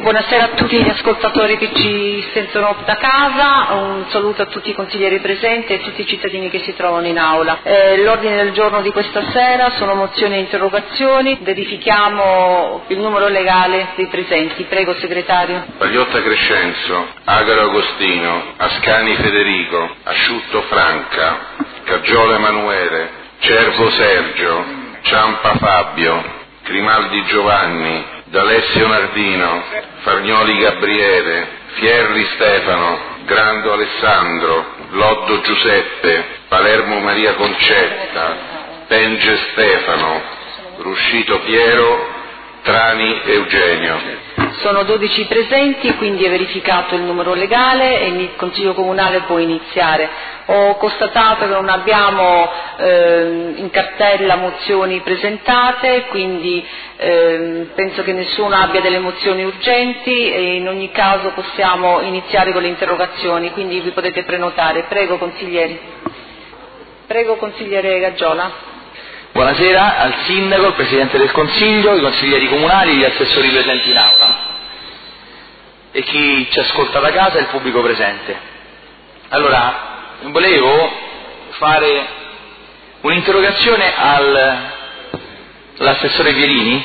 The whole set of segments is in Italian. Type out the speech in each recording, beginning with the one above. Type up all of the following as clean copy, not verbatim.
Buonasera a tutti gli ascoltatori che ci sentono da casa, un saluto a tutti i consiglieri presenti e a tutti i cittadini che si trovano in aula. L'ordine del giorno di questa sera sono mozioni e interrogazioni, verifichiamo il numero legale dei presenti. Prego segretario. Pagliotta Crescenzo, Agaro Agostino, Ascani Federico, Asciutto Franca, Caggiola Emanuele, Cervo Sergio, Ciampa Fabio, Grimaldi Giovanni, D'Alessio Nardino, Fargnoli Gabriele, Fierri Stefano, Grando Alessandro, Loddo Giuseppe, Palermo Maria Concetta, Penge Stefano, Ruscito Piero, Trani Eugenio. Sono 12 presenti, quindi è verificato il numero legale e il Consiglio Comunale può iniziare. Ho constatato che non abbiamo in cartella mozioni presentate, quindi penso che nessuno abbia delle mozioni urgenti e in ogni caso possiamo iniziare con le interrogazioni, quindi vi potete prenotare. Prego consiglieri. Prego consigliere Gaggiola. Buonasera al Sindaco, al Presidente del Consiglio, ai consiglieri comunali, gli assessori presenti in aula e chi ci ascolta da casa e il pubblico presente. Allora, volevo fare un'interrogazione all'assessore Pierini,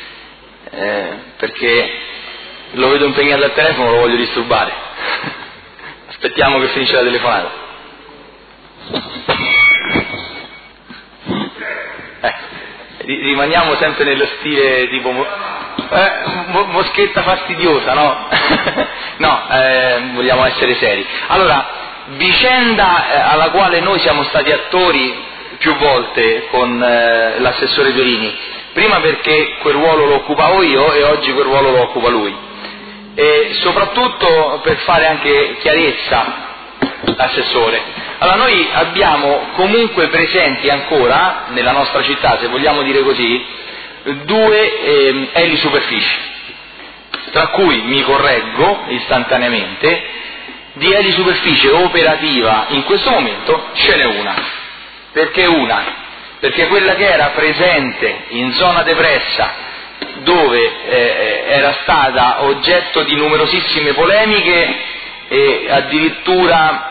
perché lo vedo impegnato al telefono, lo voglio disturbare. Aspettiamo che finisce la telefonata. Rimaniamo sempre nello stile tipo moschetta fastidiosa, no? No, vogliamo essere seri. Allora, vicenda alla quale noi siamo stati attori più volte con l'assessore Pierini, prima perché quel ruolo lo occupavo io e oggi quel ruolo lo occupa lui, e soprattutto per fare anche chiarezza, assessore. Allora, noi abbiamo comunque presenti ancora nella nostra città, se vogliamo dire così, due elisuperfici, tra cui, mi correggo istantaneamente, di elisuperficie operativa in questo momento ce n'è una. Perché una? Perché quella che era presente in zona depressa, dove era stata oggetto di numerosissime polemiche e addirittura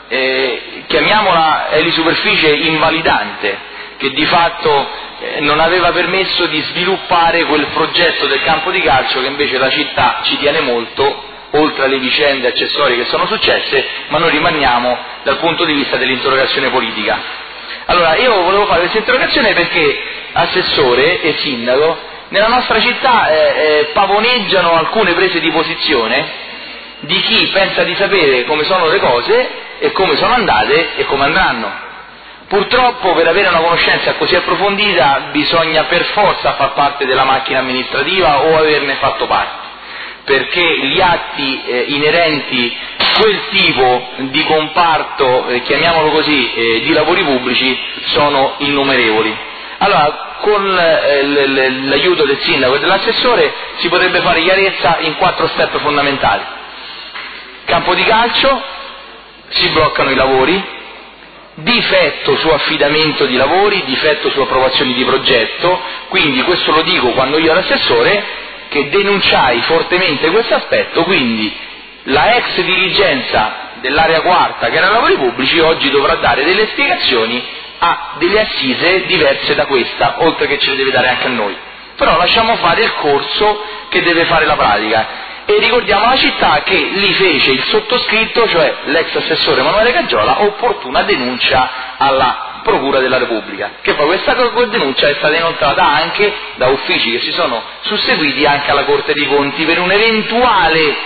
chiamiamola elisuperficie invalidante, che di fatto non aveva permesso di sviluppare quel progetto del campo di calcio che invece la città ci tiene molto, oltre alle vicende accessorie che sono successe, ma noi rimaniamo dal punto di vista dell'interrogazione politica. Allora, io volevo fare questa interrogazione perché assessore e sindaco nella nostra città pavoneggiano alcune prese di posizione di chi pensa di sapere come sono le cose e come sono andate e come andranno. Purtroppo per avere una conoscenza così approfondita bisogna per forza far parte della macchina amministrativa o averne fatto parte, perché gli atti inerenti a quel tipo di comparto, chiamiamolo così, di lavori pubblici sono innumerevoli. Allora, con l'aiuto del sindaco e dell'assessore si potrebbe fare chiarezza in 4 step fondamentali. Campo di calcio, si bloccano i lavori, difetto su affidamento di lavori, difetto su approvazioni di progetto, quindi questo lo dico quando io ero assessore, che denunciai fortemente questo aspetto, quindi la ex dirigenza dell'area quarta, che era lavori pubblici, oggi dovrà dare delle spiegazioni a delle assise diverse da questa, oltre che ce le deve dare anche a noi. Però lasciamo fare il corso che deve fare la pratica. E ricordiamo alla città che lì fece il sottoscritto, cioè l'ex assessore Emanuele Caggiola, opportuna denuncia alla Procura della Repubblica, che poi questa denuncia è stata inoltrata anche da uffici che si sono susseguiti anche alla Corte dei Conti per un eventuale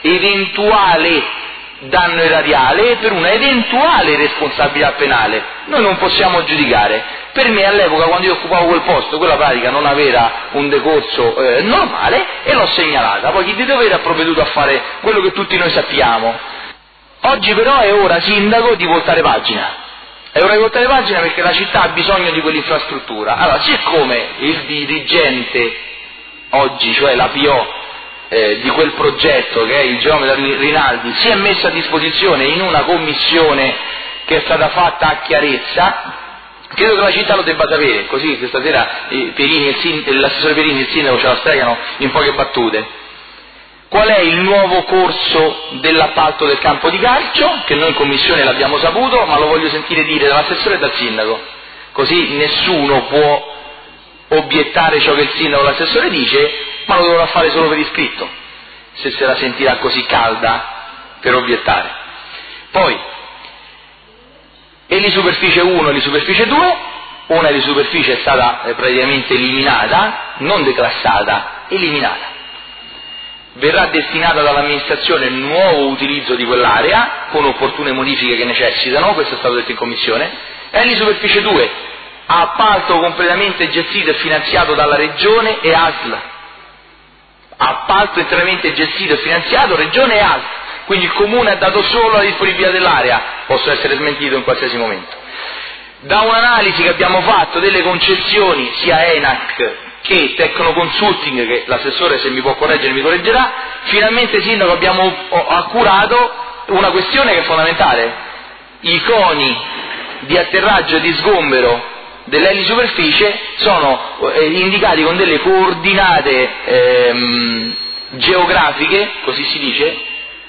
danno erariale e per una eventuale responsabilità penale. Noi non possiamo giudicare. Per me all'epoca, quando io occupavo quel posto, quella pratica non aveva un decorso normale e l'ho segnalata. Poi chi di dovere ha provveduto a fare quello che tutti noi sappiamo. Oggi però è ora, sindaco, di voltare pagina. È ora di voltare pagina perché la città ha bisogno di quell'infrastruttura. Allora, siccome il dirigente oggi, cioè la PO, di quel progetto, che è il geometra Rinaldi, si è messo a disposizione in una commissione che è stata fatta a chiarezza, credo che la città lo debba sapere, così questa sera l'assessore Pierini e il sindaco ce la spiegano in poche battute. qual è il nuovo corso dell'appalto del campo di calcio, che noi in commissione l'abbiamo saputo, ma lo voglio sentire dire dall'assessore e dal sindaco, così nessuno può obiettare ciò che il sindaco o l'assessore dice, ma lo dovrà fare solo per iscritto, se se la sentirà così calda per obiettare. Poi, elisuperficie 1 e elisuperficie 2, una elisuperficie è stata praticamente eliminata, non declassata, eliminata. Verrà destinata dall'amministrazione il nuovo utilizzo di quell'area, con opportune modifiche che necessitano, questo è stato detto in commissione, e elisuperficie 2, appalto completamente gestito e finanziato dalla Regione e ASL. Appalto interamente gestito e finanziato Regione e ASL. Quindi il Comune ha dato solo la disponibilità dell'area, posso essere smentito in qualsiasi momento. Da un'analisi che abbiamo fatto delle concessioni, sia ENAC che Tecnoconsulting, che l'assessore, se mi può correggere, mi correggerà, finalmente, sindaco, abbiamo accurato una questione che è fondamentale. I coni di atterraggio e di sgombero dell'elisuperficie sono indicati con delle coordinate geografiche, così si dice,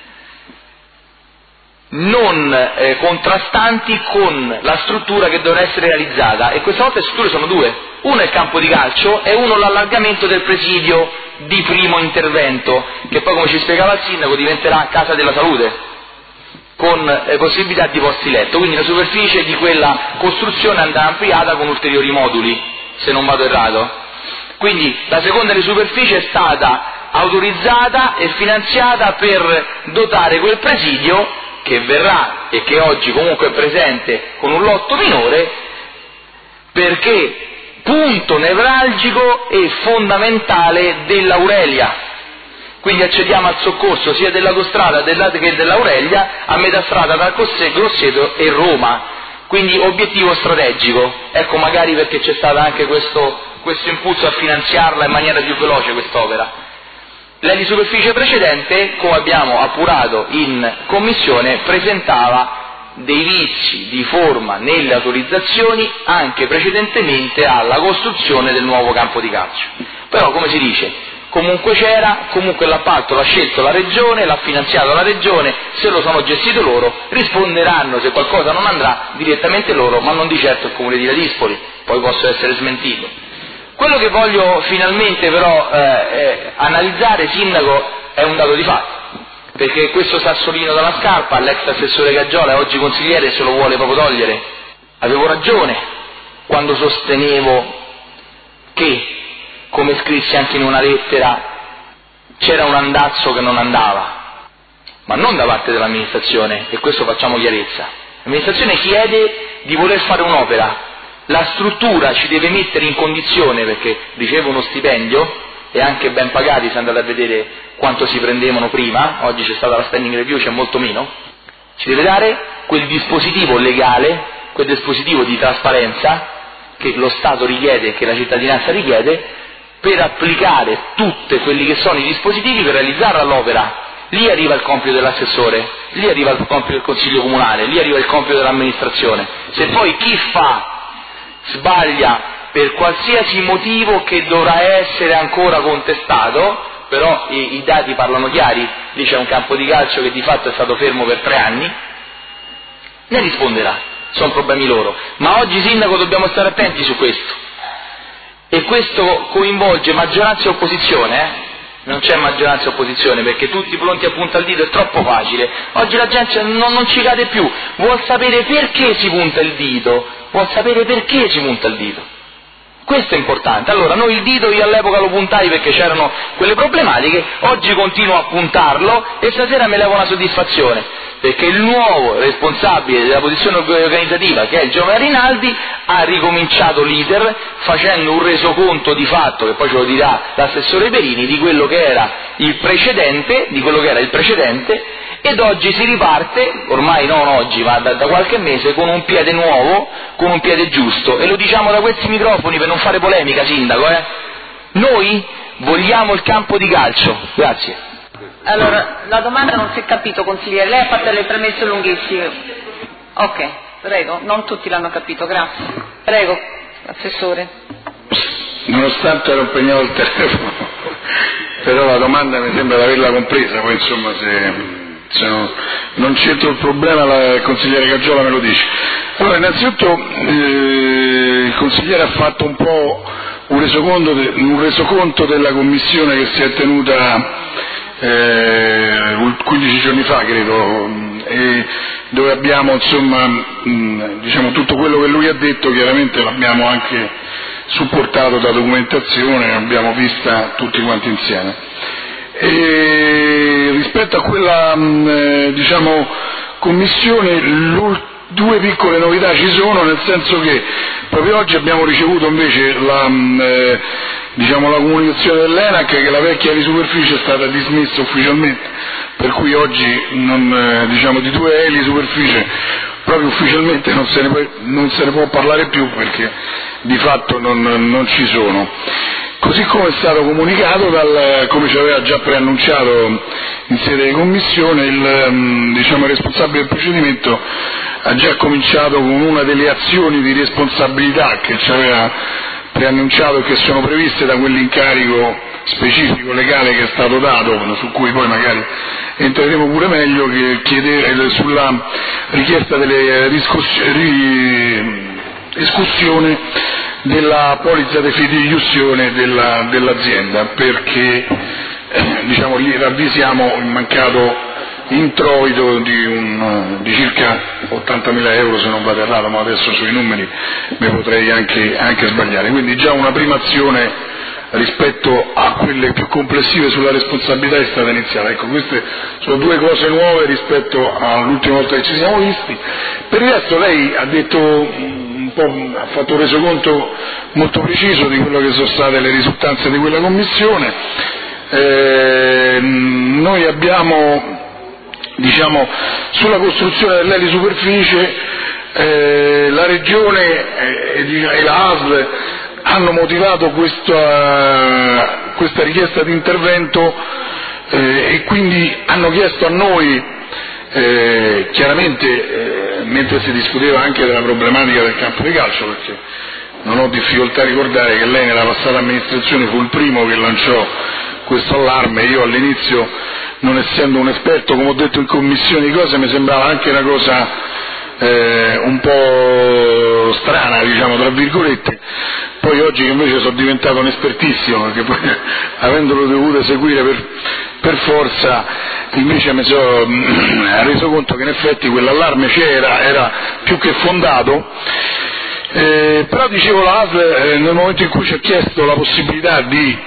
non contrastanti con la struttura che dovrà essere realizzata, e questa volta le strutture sono due: uno è il campo di calcio e uno l'allargamento del presidio di primo intervento, che poi, come ci spiegava il sindaco, diventerà casa della salute con possibilità di posti letto, quindi la superficie di quella costruzione andrà ampliata con ulteriori moduli, se non vado errato. Quindi la seconda di superficie è stata autorizzata e finanziata per dotare quel presidio che verrà e che oggi comunque è presente con un lotto minore, perché punto nevralgico e fondamentale dell'Aurelia. Quindi accediamo al soccorso sia dell'autostrada che dell'Aurelia a metà strada tra Grosseto e Roma, quindi obiettivo strategico. Ecco, magari perché c'è stato anche questo impulso a finanziarla in maniera più veloce quest'opera. L'elisuperficie precedente, come abbiamo appurato in commissione, presentava dei vizi di forma nelle autorizzazioni anche precedentemente alla costruzione del nuovo campo di calcio. Però, come si dice, comunque c'era, comunque l'appalto l'ha scelto la Regione, l'ha finanziato la Regione, se lo sono gestito loro, risponderanno se qualcosa non andrà direttamente loro, ma non di certo il Comune di Ladispoli, poi posso essere smentito. Quello che voglio finalmente però analizzare, sindaco, è un dato di fatto, perché questo sassolino dalla scarpa, l'ex assessore Gaggiola, oggi consigliere, se lo vuole proprio togliere. Avevo ragione quando sostenevo che, come scrissi anche in una lettera, c'era un andazzo che non andava, ma non da parte dell'amministrazione, e questo facciamo chiarezza. L'amministrazione chiede di voler fare un'opera, la struttura ci deve mettere in condizione, perché riceve uno stipendio e anche ben pagati, se andate a vedere quanto si prendevano prima, oggi c'è stata la standing review, c'è molto meno, ci deve dare quel dispositivo legale, quel dispositivo di trasparenza che lo Stato richiede e che la cittadinanza richiede, per applicare tutti quelli che sono i dispositivi per realizzare l'opera. Lì arriva il compito dell'assessore, lì arriva il compito del consiglio comunale, lì arriva il compito dell'amministrazione. Se poi chi fa sbaglia per qualsiasi motivo che dovrà essere ancora contestato, però i dati parlano chiari, lì c'è un campo di calcio che di fatto è stato fermo per 3 anni, ne risponderà, sono problemi loro. Ma oggi, sindaco, dobbiamo stare attenti su questo, e questo coinvolge maggioranza e opposizione, Non c'è maggioranza e opposizione, perché tutti pronti a puntare il dito è troppo facile. Oggi la gente non ci cade più, vuol sapere perché si punta il dito, vuol sapere perché si punta il dito. Questo è importante. Allora, noi il dito, io all'epoca lo puntai perché c'erano quelle problematiche, oggi continuo a puntarlo e stasera mi levo una soddisfazione, perché il nuovo responsabile della posizione organizzativa, che è il giovane Rinaldi, ha ricominciato l'iter facendo un resoconto di fatto, che poi ce lo dirà l'assessore Perini, di quello che era il precedente, ed oggi si riparte, ormai non oggi, ma da qualche mese, con un piede nuovo, con un piede giusto, e lo diciamo da questi microfoni per non fare polemica, sindaco, Noi vogliamo il campo di calcio. Grazie. Allora, la domanda non si è capito, consigliere, lei ha fatto le premesse lunghissime. Ok, prego, non tutti l'hanno capito, grazie. Prego, assessore. Nonostante ero impegnato al telefono, però la domanda mi sembra di averla compresa, poi insomma se non c'entro il problema il consigliere Caggiola me lo dice. Allora, innanzitutto il consigliere ha fatto un po' un resoconto della commissione che si è tenuta 15 giorni fa, credo, dove abbiamo insomma diciamo tutto quello che lui ha detto, chiaramente l'abbiamo anche supportato da documentazione, l'abbiamo vista tutti quanti insieme. E rispetto a quella diciamo commissione, due piccole novità ci sono, nel senso che proprio oggi abbiamo ricevuto invece la comunicazione dell'ENAC che la vecchia elisuperficie è stata dismessa ufficialmente, per cui oggi di due elisuperficie proprio ufficialmente non se ne può parlare più, perché di fatto non ci sono. Così come è stato comunicato, come ci aveva già preannunciato in sede di commissione, il responsabile del procedimento ha già cominciato con una delle azioni di responsabilità che ci aveva preannunciato e che sono previste da quell'incarico specifico legale che è stato dato, su cui poi magari entreremo pure meglio, che chiedere sulla richiesta delle escussione della polizza di fideiussione dell'azienda, perché lì ravvisiamo il mancato introito di circa 80.000 euro, se non vado errato, ma adesso sui numeri mi potrei anche sbagliare. Quindi già una prima azione rispetto a quelle più complessive sulla responsabilità è stata iniziata. Ecco, queste sono due cose nuove rispetto all'ultima volta che ci siamo visti. Per il resto lei ha detto ha fatto un resoconto molto preciso di quello che sono state le risultanze di quella commissione. Noi abbiamo sulla costruzione dell'elisuperficie la Regione e la ASL hanno motivato questa richiesta di intervento e quindi hanno chiesto a noi, chiaramente mentre si discuteva anche della problematica del campo di calcio, perché non ho difficoltà a ricordare che lei nella passata amministrazione fu il primo che lanciò questo allarme. Io all'inizio, non essendo un esperto, come ho detto in commissione di cose, mi sembrava anche una cosa un po' strana, tra virgolette. Poi oggi che invece sono diventato un espertissimo, perché poi avendolo dovuto seguire per forza, invece mi sono reso conto che in effetti quell'allarme c'era, era più che fondato. Però dicevo, la ASL nel momento in cui ci ha chiesto la possibilità di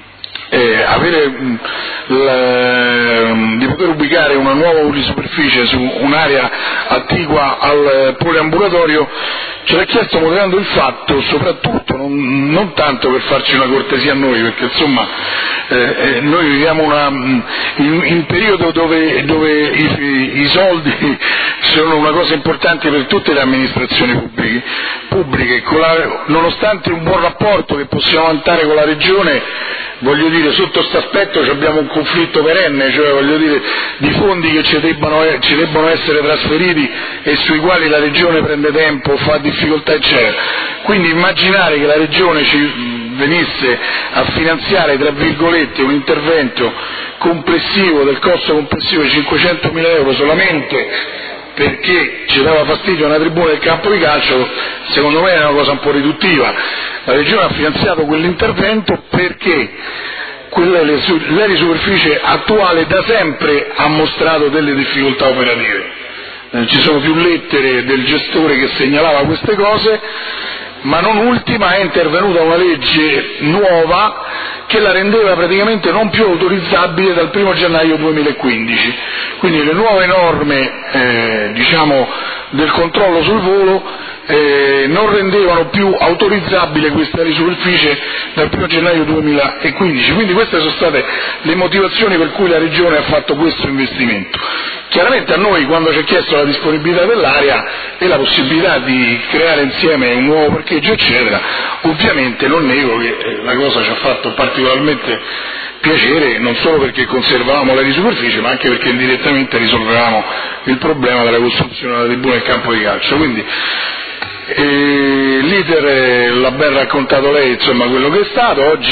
poter ubicare una nuova superficie su un'area attigua al poliambulatorio, ce l'ha chiesto motivando il fatto, soprattutto non tanto per farci una cortesia a noi, perché insomma noi viviamo in un periodo dove i soldi sono una cosa importante per tutte le amministrazioni pubbliche, nonostante un buon rapporto che possiamo vantare con la Regione, voglio dire, sotto questo aspetto abbiamo un conflitto perenne, cioè voglio dire, di fondi che ci debbono essere trasferiti e sui quali la Regione prende tempo, fa difficoltà eccetera. Quindi immaginare che la Regione ci venisse a finanziare, tra virgolette, un intervento complessivo del costo complessivo di 500.000 euro solamente perché ci dava fastidio una tribuna del campo di calcio, secondo me è una cosa un po' riduttiva. La Regione ha finanziato quell'intervento perché l'elisuperficie attuale da sempre ha mostrato delle difficoltà operative. Ci sono più lettere del gestore che segnalava queste cose, ma non ultima è intervenuta una legge nuova che la rendeva praticamente non più autorizzabile dal 1 gennaio 2015. Quindi le nuove norme del controllo sul volo non rendevano più autorizzabile questa superficie dal 1 gennaio 2015. Quindi queste sono state le motivazioni per cui la Regione ha fatto questo investimento. Chiaramente a noi, quando ci è chiesto la disponibilità dell'area e la possibilità di creare insieme un nuovo parcheggio eccetera, ovviamente non nego che la cosa ci ha fatto particolarmente piacere, non solo perché conservavamo la superficie, ma anche perché indirettamente risolvevamo il problema della costruzione della tribuna del campo di calcio. Quindi l'iter l'ha ben raccontato lei, insomma, quello che è stato. Oggi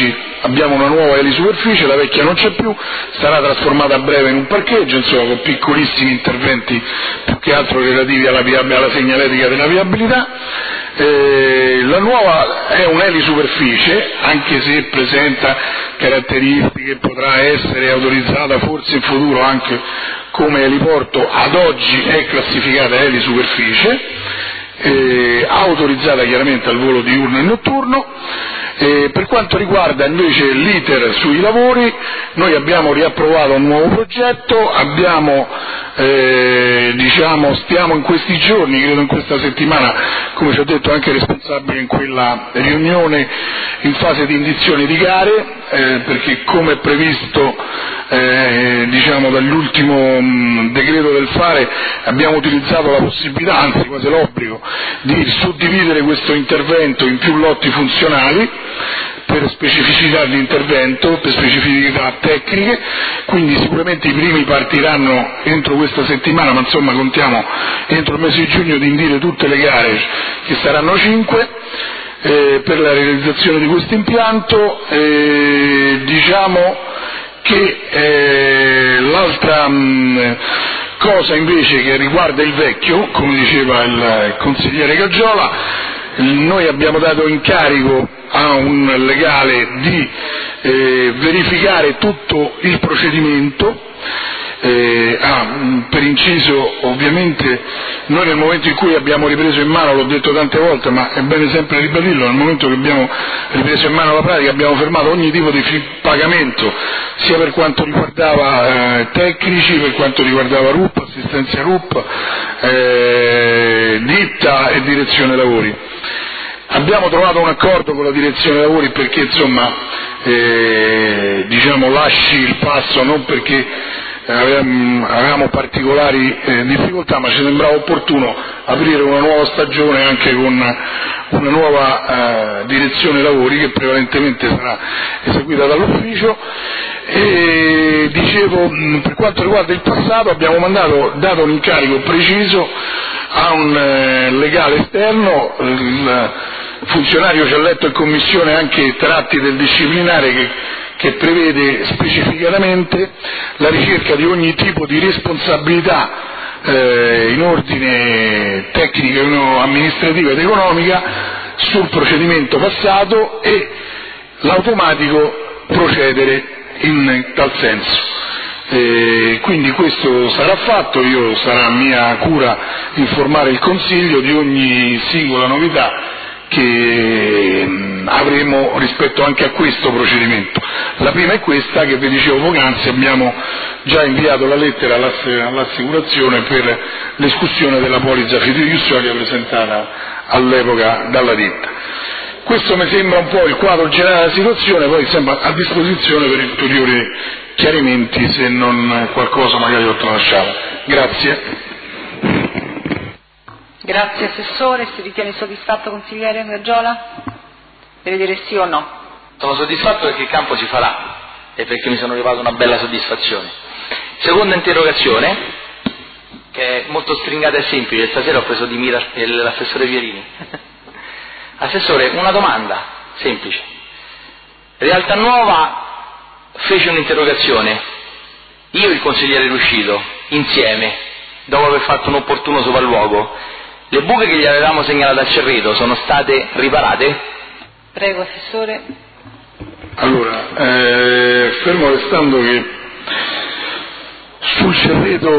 abbiamo una nuova elisuperficie, la vecchia non c'è più, sarà trasformata a breve in un parcheggio, insomma con piccolissimi interventi più che altro relativi alla segnaletica della viabilità. La nuova è un'elisuperficie, anche se presenta caratteristiche, potrà essere autorizzata forse in futuro anche come eliporto, ad oggi è classificata elisuperficie, autorizzata chiaramente al volo diurno e notturno. Per quanto riguarda invece l'iter sui lavori, noi abbiamo riapprovato un nuovo progetto, stiamo in questi giorni, credo in questa settimana, come ci ha detto anche il responsabile in quella riunione, in fase di indizione di gare, perché come è previsto dall'ultimo decreto del fare, abbiamo utilizzato la possibilità, anzi quasi l'obbligo, di suddividere questo intervento in più lotti funzionali per specificità di intervento, per specificità tecniche, quindi sicuramente i primi partiranno entro questa settimana, ma insomma contiamo entro il mese di giugno di indire tutte le gare, che saranno 5, per la realizzazione di questo impianto. Diciamo che l'altra cosa invece che riguarda il vecchio, come diceva il consigliere Caggiola, noi abbiamo dato incarico a un legale di verificare tutto il procedimento. Per inciso, ovviamente noi nel momento in cui abbiamo ripreso in mano, l'ho detto tante volte ma è bene sempre ribadirlo, nel momento che abbiamo ripreso in mano la pratica abbiamo fermato ogni tipo di pagamento, sia per quanto riguardava tecnici, per quanto riguardava RUP, assistenza RUP, ditta e direzione lavori. Abbiamo trovato un accordo con la direzione lavori perché insomma lasci il passo, non perché avevamo particolari difficoltà, ma ci sembrava opportuno aprire una nuova stagione anche con una nuova direzione lavori che prevalentemente sarà eseguita dall'ufficio. E dicevo, per quanto riguarda il passato abbiamo dato un incarico preciso a un legale esterno, il funzionario ci ha letto in commissione anche tratti del disciplinare che prevede specificatamente la ricerca di ogni tipo di responsabilità in ordine tecnico, amministrativa ed economica sul procedimento passato e l'automatico procedere in tal senso. Quindi questo sarà fatto, sarà mia cura informare il Consiglio di ogni singola novità che avremo rispetto anche a questo procedimento. La prima è questa che vi dicevo poc'anzi, abbiamo già inviato la lettera all'assicurazione per l'escussione della polizza fiduciaria presentata all'epoca dalla ditta. Questo mi sembra un po' il quadro generale della situazione, poi sembra a disposizione per ulteriori chiarimenti se non qualcosa magari ho tralasciato. Grazie. Grazie Assessore, si ritiene soddisfatto consigliere Caggiola? Deve dire sì o no? Sono soddisfatto perché il campo si farà e perché mi sono arrivato una bella soddisfazione. Seconda interrogazione, che è molto stringata e semplice, stasera ho preso di mira l'assessore Pierini. Assessore, una domanda semplice. Realtà Nuova fece un'interrogazione, io e il consigliere Ruscito, insieme, dopo aver fatto un opportuno sopralluogo. Le buche che gli avevamo segnalato a Cerreto sono state riparate? Prego, Assessore. Allora, fermo restando che sul Cerreto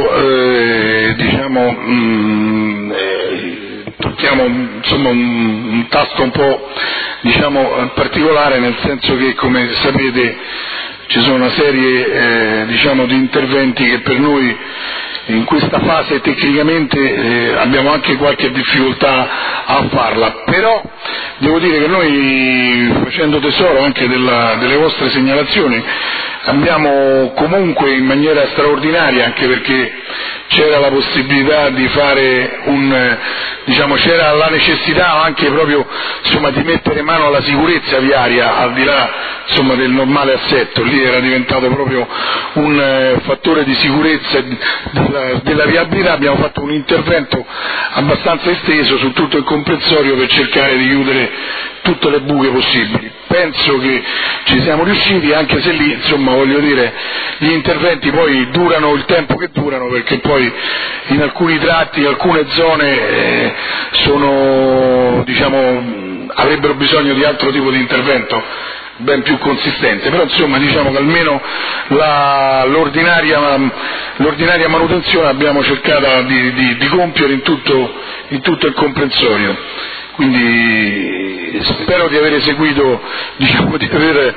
tocchiamo insomma un tasto un po' particolare, nel senso che, come sapete, ci sono una serie di interventi che per noi in questa fase tecnicamente abbiamo anche qualche difficoltà a farla, però devo dire che noi, facendo tesoro anche delle vostre segnalazioni, abbiamo comunque in maniera straordinaria, anche perché c'era la possibilità di fare c'era la necessità anche proprio di mettere mano alla sicurezza viaria, al di là del normale assetto, lì era diventato proprio un fattore di sicurezza della viabilità. Abbiamo fatto un intervento abbastanza esteso su tutto il comprensorio per cercare di chiudere tutte le buche possibili. penso che ci siamo riusciti, anche se lì, insomma, voglio dire, gli interventi poi durano il tempo che durano, perché poi in alcuni tratti, alcune zone sono, diciamo, avrebbero bisogno di altro tipo di intervento ben più consistente, però insomma diciamo che almeno l'ordinaria manutenzione abbiamo cercato di compiere in tutto il comprensorio, quindi spero di aver seguito, diciamo, di aver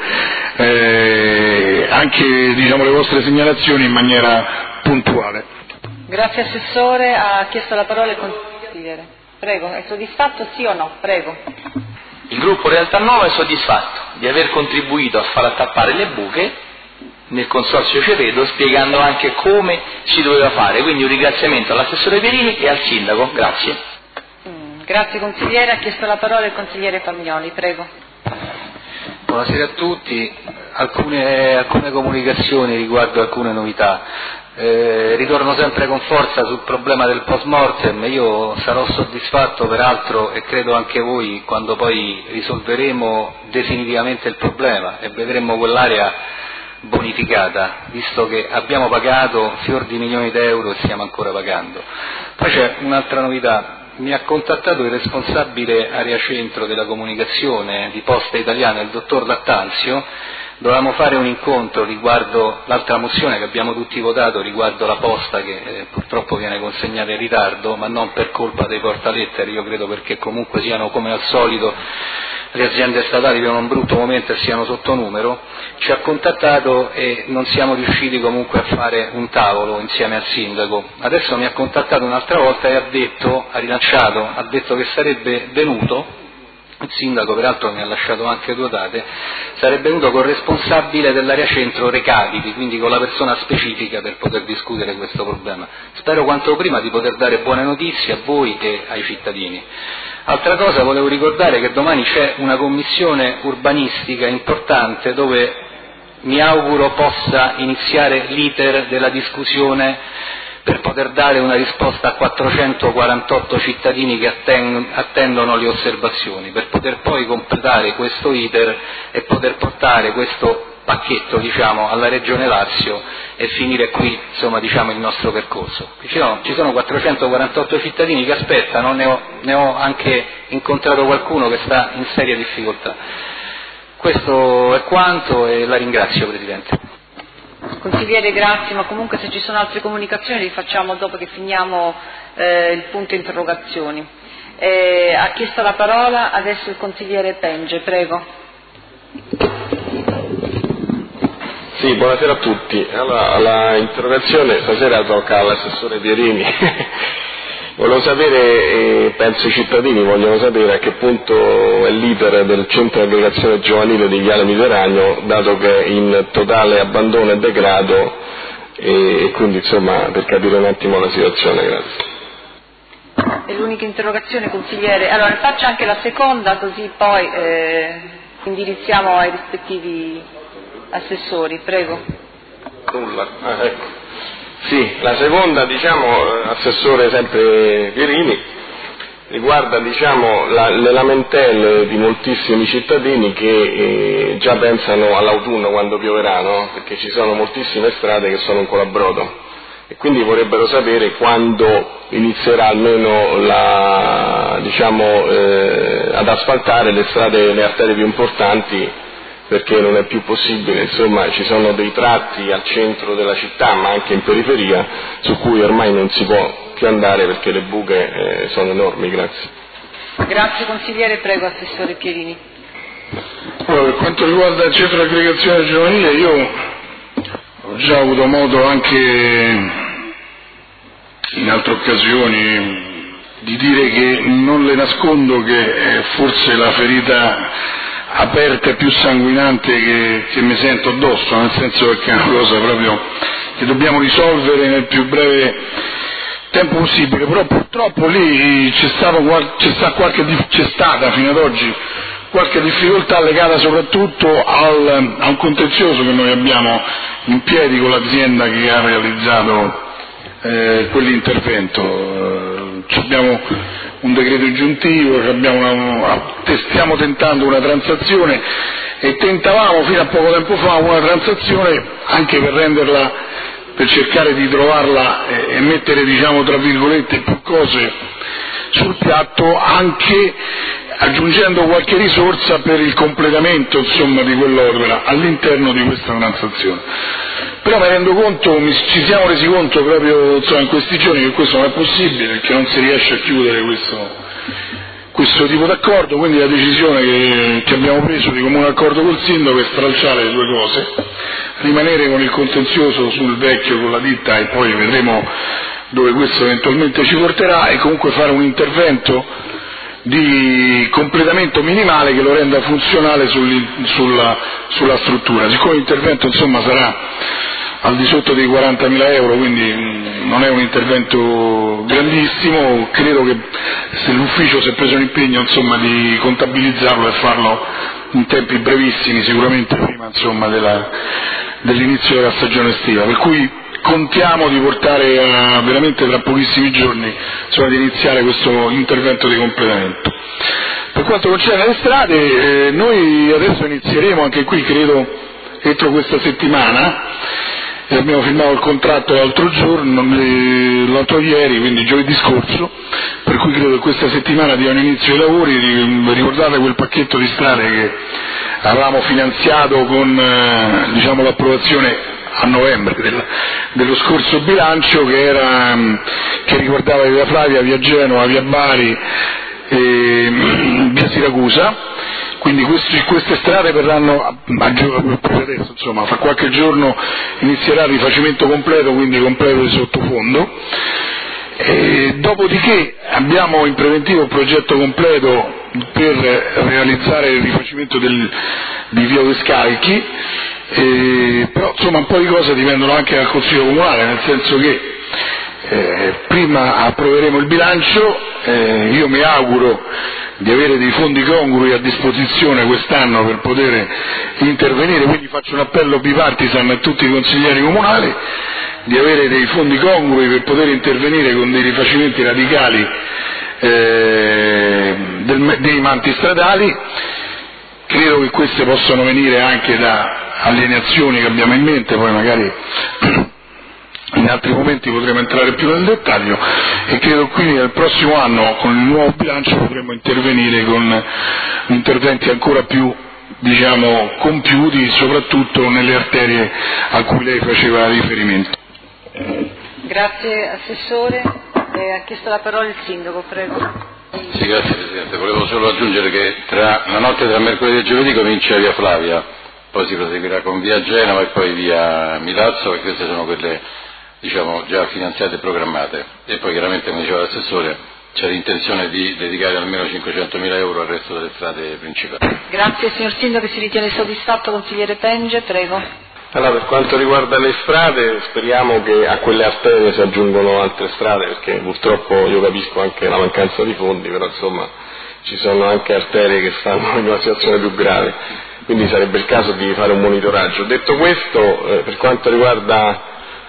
anche, diciamo, le vostre segnalazioni in maniera puntuale. Grazie Assessore, ha chiesto la parola il consigliere. Prego, è soddisfatto sì o no? Prego. Il gruppo Realtà Nova è soddisfatto di aver contribuito a far attappare le buche nel consorzio Cerreto, spiegando anche come si doveva fare, quindi un ringraziamento all'assessore Pierini e al sindaco. Grazie. Grazie consigliere, ha chiesto la parola il consigliere Fagnoli, prego. Buonasera a tutti, alcune comunicazioni riguardo alcune novità. Ritorno sempre con forza sul problema del post mortem. Io sarò soddisfatto peraltro, e credo anche voi, quando poi risolveremo definitivamente il problema e vedremo quell'area bonificata, visto che abbiamo pagato fior di milioni di euro e stiamo ancora pagando. Poi c'è un'altra novità. Mi ha contattato il responsabile area centro della comunicazione di Poste Italiane, il dottor Lattanzio. Dovevamo fare un incontro riguardo l'altra mozione che abbiamo tutti votato riguardo la posta che purtroppo viene consegnata in ritardo, ma non per colpa dei portalettere, io credo perché comunque siano, come al solito, le aziende statali vivono un brutto momento e siano sotto numero. Ci ha contattato e non siamo riusciti comunque a fare un tavolo insieme al sindaco. Adesso mi ha contattato un'altra volta e ha detto che sarebbe venuto. Il sindaco peraltro mi ha lasciato anche 2 date, sarebbe venuto col responsabile dell'area centro recapiti, quindi con la persona specifica per poter discutere questo problema. Spero quanto prima di poter dare buone notizie a voi e ai cittadini. Altra cosa, volevo ricordare che domani c'è una commissione urbanistica importante dove mi auguro possa iniziare l'iter della discussione per poter dare una risposta a 448 cittadini che attendono le osservazioni, per poter poi completare questo iter e poter portare questo pacchetto, diciamo, alla Regione Lazio e finire qui, insomma, diciamo, il nostro percorso. Ci sono 448 cittadini che aspettano, ne ho anche incontrato qualcuno che sta in seria difficoltà. Questo è quanto e la ringrazio, Presidente. Consigliere, grazie, ma comunque se ci sono altre comunicazioni li facciamo dopo che finiamo il punto interrogazioni. Ha chiesto la parola adesso il consigliere Penge, prego. Sì, buonasera a tutti. Allora, la interrogazione stasera tocca all'assessore Pierini. Volevo sapere, penso i cittadini vogliono sapere a che punto è l'iter del centro di aggregazione giovanile di Viale Mediterraneo, dato che è in totale abbandono e degrado, e quindi insomma per capire un attimo la situazione. Grazie. È l'unica interrogazione, consigliere. Allora faccia anche la seconda, così poi indirizziamo ai rispettivi assessori, prego. Nulla, ecco. Sì, la seconda, diciamo, assessore sempre Pierini, riguarda, diciamo, le lamentele di moltissimi cittadini che già pensano all'autunno quando pioverà, no? Perché ci sono moltissime strade che sono ancora a brodo e quindi vorrebbero sapere quando inizierà almeno ad asfaltare le strade, le arterie più importanti, perché non è più possibile, insomma, ci sono dei tratti al centro della città ma anche in periferia su cui ormai non si può più andare perché le buche sono enormi. Grazie. Grazie consigliere, prego assessore Pierini. Allora, per quanto riguarda il centro di aggregazione giovanile, io ho già avuto modo anche in altre occasioni di dire che non le nascondo che forse la ferita aperta e più sanguinante che mi sento addosso, nel senso che è una cosa proprio che dobbiamo risolvere nel più breve tempo possibile, però purtroppo lì c'è stata fino ad oggi qualche difficoltà legata soprattutto a un contenzioso che noi abbiamo in piedi con l'azienda che ha realizzato quell'intervento. Abbiamo un decreto aggiuntivo, stiamo tentando una transazione e tentavamo fino a poco tempo fa una transazione anche per cercare di trovarla e mettere, diciamo, tra virgolette, più cose sul piatto, anche aggiungendo qualche risorsa per il completamento, insomma, di quell'opera all'interno di questa transazione. Però ci siamo resi conto proprio, insomma, in questi giorni che questo non è possibile, perché non si riesce a chiudere questo tipo d'accordo, quindi la decisione che abbiamo preso di comune accordo col sindaco è stralciare le due cose, rimanere con il contenzioso sul vecchio con la ditta e poi vedremo dove questo eventualmente ci porterà, e comunque fare un intervento di completamento minimale che lo renda funzionale sulla struttura. Siccome l'intervento, insomma, sarà al di sotto dei 40.000 euro, quindi non è un intervento grandissimo, credo che se l'ufficio si è preso l'impegno, insomma, di contabilizzarlo e farlo in tempi brevissimi, sicuramente prima, insomma, dell'inizio della stagione estiva, per cui contiamo di portare veramente tra pochissimi giorni, insomma, di iniziare questo intervento di completamento. Per quanto concerne le strade, noi adesso inizieremo anche qui, credo entro questa settimana, abbiamo firmato il contratto l'altro ieri, quindi giovedì scorso, per cui credo che questa settimana diano inizio ai lavori. Ricordate quel pacchetto di strade che avevamo finanziato con, diciamo, l'approvazione a novembre dello scorso bilancio, che riguardava via Flavia, via Genova, via Bari e via Siracusa. Quindi queste strade verranno adesso, insomma, fra qualche giorno inizierà il rifacimento completo, quindi completo di sottofondo. E dopodiché abbiamo in preventivo un progetto completo per realizzare il rifacimento di via dei Scalchi, però insomma un po' di cose dipendono anche dal Consiglio Comunale, nel senso che prima approveremo il bilancio, io mi auguro di avere dei fondi congrui a disposizione quest'anno per poter intervenire, quindi faccio un appello bipartisan a tutti i consiglieri comunali di avere dei fondi congrui per poter intervenire con dei rifacimenti radicali dei manti stradali. Credo che queste possano venire anche da allineazioni che abbiamo in mente, poi magari in altri momenti potremo entrare più nel dettaglio, e credo quindi nel prossimo anno con il nuovo bilancio potremo intervenire con interventi ancora più, diciamo, compiuti, soprattutto nelle arterie a cui lei faceva riferimento. Grazie Assessore. Ha chiesto la parola il Sindaco, prego. Sì, grazie Presidente. Volevo solo aggiungere che la notte tra mercoledì e giovedì comincia via Flavia, poi si proseguirà con via Genova e poi via Milazzo, e queste sono quelle, diciamo, già finanziate e programmate. E poi chiaramente, come diceva l'Assessore, c'è l'intenzione di dedicare almeno 500.000 euro al resto delle strade principali. Grazie signor Sindaco, si ritiene soddisfatto. Consigliere Penge, prego. Allora, per quanto riguarda le strade, speriamo che a quelle arterie si aggiungano altre strade, perché purtroppo io capisco anche la mancanza di fondi, però insomma ci sono anche arterie che stanno in una situazione più grave, quindi sarebbe il caso di fare un monitoraggio. Detto questo, per quanto riguarda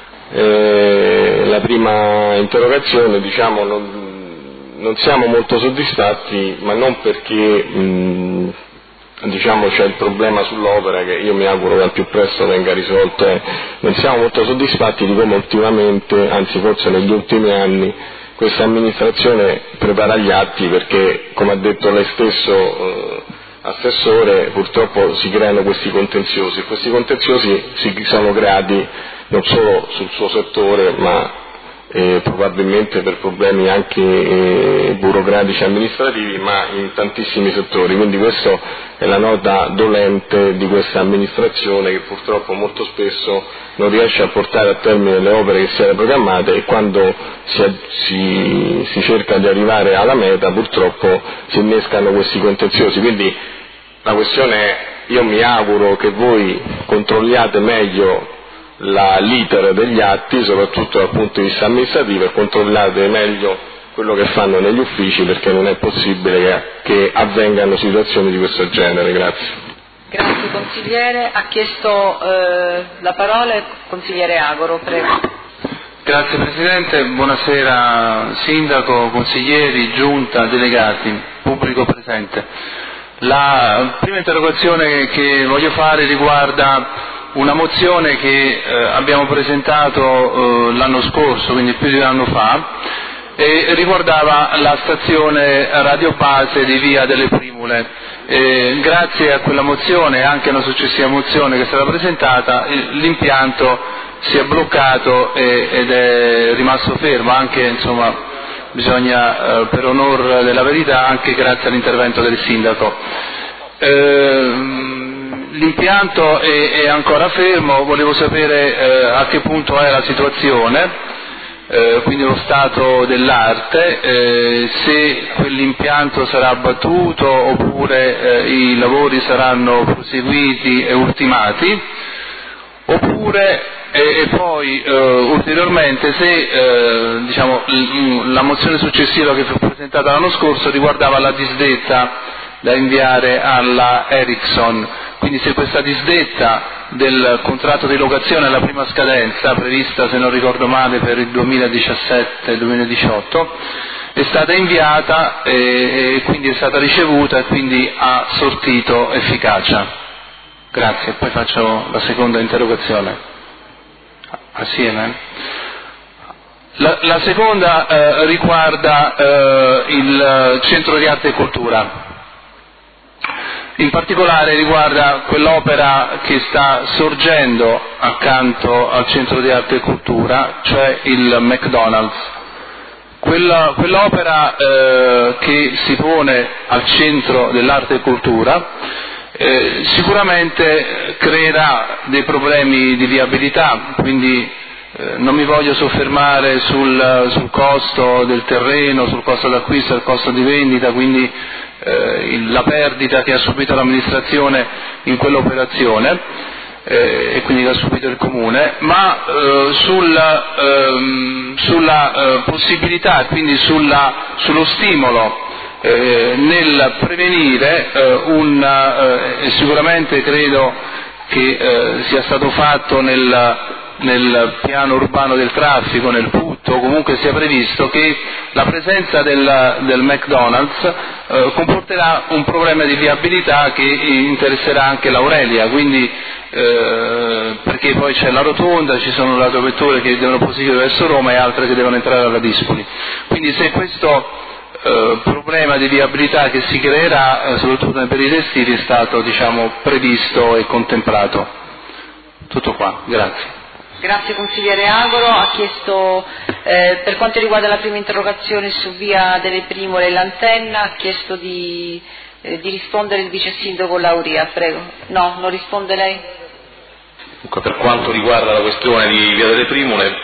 la prima interrogazione, diciamo, non siamo molto soddisfatti, ma non perché diciamo c'è il problema sull'opera, che io mi auguro che al più presto venga risolto, non siamo molto soddisfatti di come ultimamente, anzi forse negli ultimi anni, questa amministrazione prepara gli atti, perché come ha detto lei stesso Assessore, purtroppo si creano questi contenziosi, e questi contenziosi si sono creati non solo sul suo settore, ma probabilmente per problemi anche burocratici amministrativi, ma in tantissimi settori. Quindi questa è la nota dolente di questa amministrazione, che purtroppo molto spesso non riesce a portare a termine le opere che si erano programmate, e quando si cerca di arrivare alla meta purtroppo si innescano questi contenziosi. Quindi la questione è: io mi auguro che voi controlliate meglio l'iter degli atti, soprattutto dal punto di vista amministrativo, e controllate meglio quello che fanno negli uffici, perché non è possibile che avvengano situazioni di questo genere. Grazie. Grazie consigliere. Ha chiesto la parola il consigliere Agoro, prego. Grazie Presidente, buonasera Sindaco, consiglieri, Giunta, delegati, pubblico presente. La prima interrogazione che voglio fare riguarda una mozione che abbiamo presentato l'anno scorso, quindi più di un anno fa, e riguardava la stazione radiobase di Via delle Primule. Grazie a quella mozione e anche a una successiva mozione che è stata presentata, l'impianto si è bloccato ed è rimasto fermo, anche insomma bisogna per onor della verità, anche grazie all'intervento del Sindaco. L'impianto è ancora fermo, volevo sapere a che punto è la situazione, quindi lo stato dell'arte, se quell'impianto sarà abbattuto oppure i lavori saranno proseguiti e ultimati, oppure e poi ulteriormente se la mozione successiva che fu presentata l'anno scorso riguardava la disdetta da inviare alla Ericsson, quindi se questa disdetta del contratto di locazione alla prima scadenza, prevista se non ricordo male per il 2017-2018, è stata inviata e quindi è stata ricevuta e quindi ha sortito efficacia. Grazie, poi faccio la seconda interrogazione assieme. La seconda riguarda il Centro di Arte e Cultura. In particolare riguarda quell'opera che sta sorgendo accanto al Centro di Arte e Cultura, cioè il McDonald's. Quell'opera che si pone al centro dell'arte e cultura sicuramente creerà dei problemi di viabilità, quindi non mi voglio soffermare sul costo del terreno, sul costo d'acquisto, sul costo di vendita, quindi la perdita che ha subito l'amministrazione in quell'operazione e quindi l'ha subito il Comune, ma sulla possibilità, quindi sullo stimolo nel prevenire e sicuramente credo che sia stato fatto nel piano urbano del traffico, nel PUT, o comunque sia previsto che la presenza del McDonald's comporterà un problema di viabilità che interesserà anche l'Aurelia, quindi perché poi c'è la rotonda, ci sono le autovetture che devono proseguire verso Roma e altre che devono entrare alla Dispoli. Quindi se questo problema di viabilità che si creerà, soprattutto nei periodi estivi, è stato previsto e contemplato. Tutto qua, grazie. Grazie consigliere Agoro. Ha chiesto per quanto riguarda la prima interrogazione su Via delle Primole e l'antenna, ha chiesto di rispondere il vice sindaco Lauria, prego. No, non risponde lei? Dunque, per quanto riguarda la questione di Via delle Primole,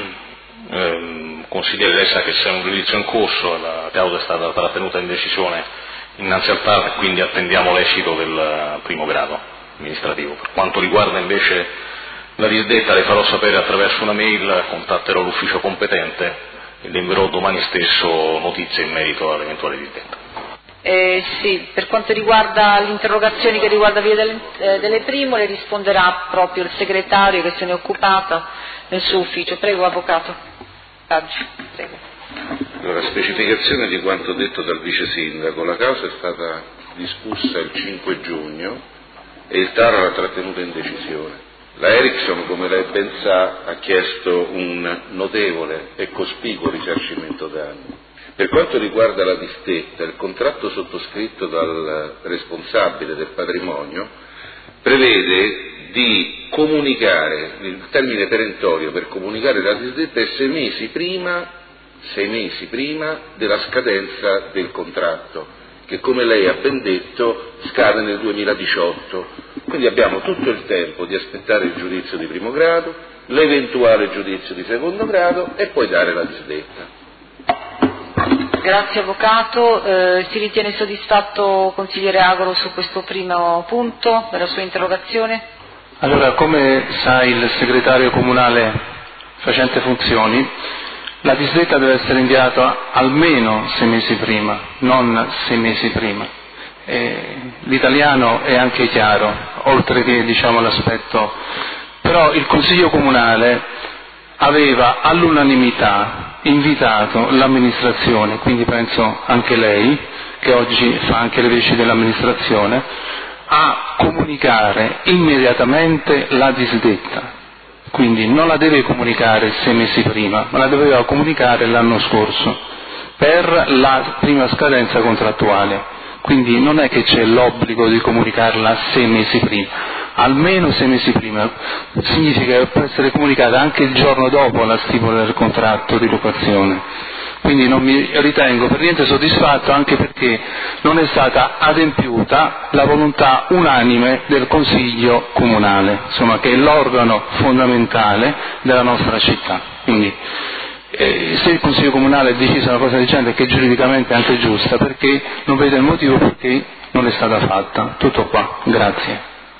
consigliere, lei sa che c'è un giudizio in corso, la causa è stata trattenuta in decisione innanzi al TAR, quindi attendiamo l'esito del primo grado amministrativo. Per quanto riguarda invece la disdetta, le farò sapere attraverso una mail, contatterò l'ufficio competente e le invierò domani stesso notizie in merito all'eventuale disdetta. Sì, per quanto riguarda l'interrogazione che riguarda Via delle Primole, risponderà proprio il segretario che se ne è occupata nel suo ufficio. Prego, avvocato. Prego. Allora, specificazione di quanto detto dal vice sindaco: la causa è stata discussa il 5 giugno e il TAR l'ha trattenuta in decisione. La Ericsson, come lei ben sa, ha chiesto un notevole e cospicuo risarcimento danni. Per quanto riguarda la disdetta, il contratto sottoscritto dal responsabile del patrimonio prevede di comunicare, il termine perentorio per comunicare la disdetta è 6 mesi prima della scadenza del contratto, che come lei ha ben detto scade nel 2018. Quindi abbiamo tutto il tempo di aspettare il giudizio di primo grado, l'eventuale giudizio di secondo grado e poi dare la disdetta. Grazie avvocato. Si ritiene soddisfatto consigliere Agoro su questo primo punto della sua interrogazione? Allora, come sa il segretario comunale facente funzioni, la disdetta deve essere inviata almeno 6 mesi prima, non 6 mesi prima. L'italiano è anche chiaro, oltre che l'aspetto. Però il Consiglio Comunale aveva all'unanimità invitato l'amministrazione, quindi penso anche lei, che oggi fa anche le veci dell'amministrazione, a comunicare immediatamente la disdetta. Quindi non la deve comunicare 6 mesi prima, ma la doveva comunicare l'anno scorso, per la prima scadenza contrattuale. Quindi non è che c'è l'obbligo di comunicarla 6 mesi prima, almeno 6 mesi prima. Significa che può essere comunicata anche il giorno dopo la stipula del contratto di locazione. Quindi non mi ritengo per niente soddisfatto, anche perché non è stata adempiuta la volontà unanime del Consiglio Comunale, insomma, che è l'organo fondamentale della nostra città. Quindi se il Consiglio Comunale ha deciso una cosa del genere, che è giuridicamente anche giusta, perché non vedo il motivo perché non è stata fatta. Tutto qua, grazie.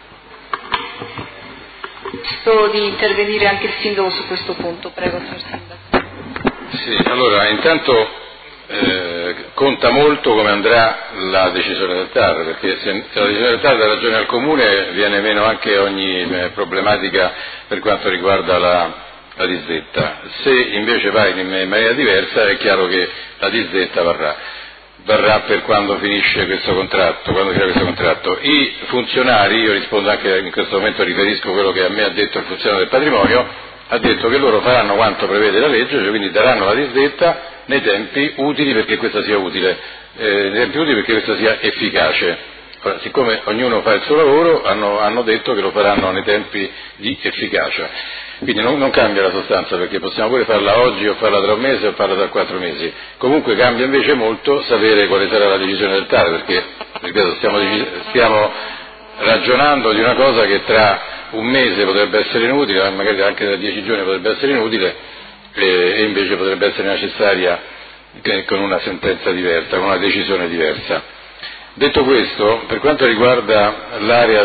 Chiesto di intervenire anche il Sindaco su questo punto, prego signor Sindaco. Sì, allora intanto conta molto come andrà la decisione del TAR, perché se la decisione del TAR dà ragione al Comune viene meno anche ogni problematica per quanto riguarda la disdetta. Se invece va in maniera diversa è chiaro che la disdetta varrà per quando finisce questo contratto, quando finirà questo contratto. I funzionari, io rispondo anche in questo momento, riferisco quello che a me ha detto il funzionario del patrimonio, ha detto che loro faranno quanto prevede la legge, cioè quindi daranno la disdetta nei tempi utili perché questa sia utile, nei tempi utili perché questa sia efficace. Ora, siccome ognuno fa il suo lavoro, hanno detto che lo faranno nei tempi di efficacia. Quindi non cambia la sostanza, perché possiamo pure farla oggi o farla tra un mese o farla tra 4 mesi. Comunque cambia invece molto sapere quale sarà la decisione del TAR, perché ripeto, stiamo ragionando di una cosa che tra un mese potrebbe essere inutile, magari anche tra 10 giorni potrebbe essere inutile, e invece potrebbe essere necessaria con una sentenza diversa, con una decisione diversa. Detto questo, per quanto riguarda l'area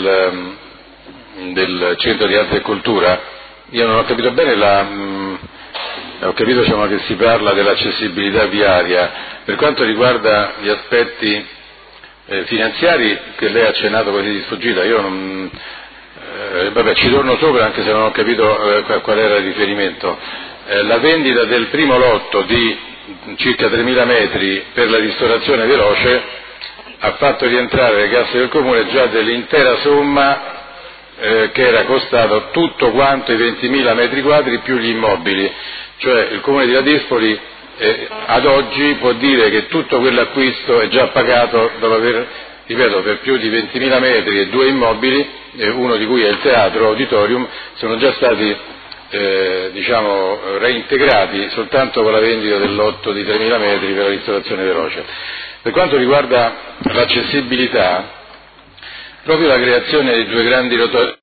del Centro di Arte e Cultura, io non ho capito bene ho capito che si parla dell'accessibilità viaria. Per quanto riguarda gli aspetti finanziari, che lei ha accennato così di sfuggita, io ci torno sopra anche se non ho capito qual era il riferimento. La vendita del primo lotto di circa 3.000 metri per la ristorazione veloce ha fatto rientrare le casse del Comune già dell'intera somma che era costato tutto quanto i 20.000 metri quadri più gli immobili, cioè il Comune di Ladispoli ad oggi può dire che tutto quell'acquisto è già pagato dopo aver, ripeto, per più di 20.000 metri e 2 immobili, uno di cui è il teatro auditorium, sono già stati reintegrati soltanto con la vendita del lotto di 3.000 metri per la ristorazione veloce. Per quanto riguarda l'accessibilità, proprio la creazione di 2 grandi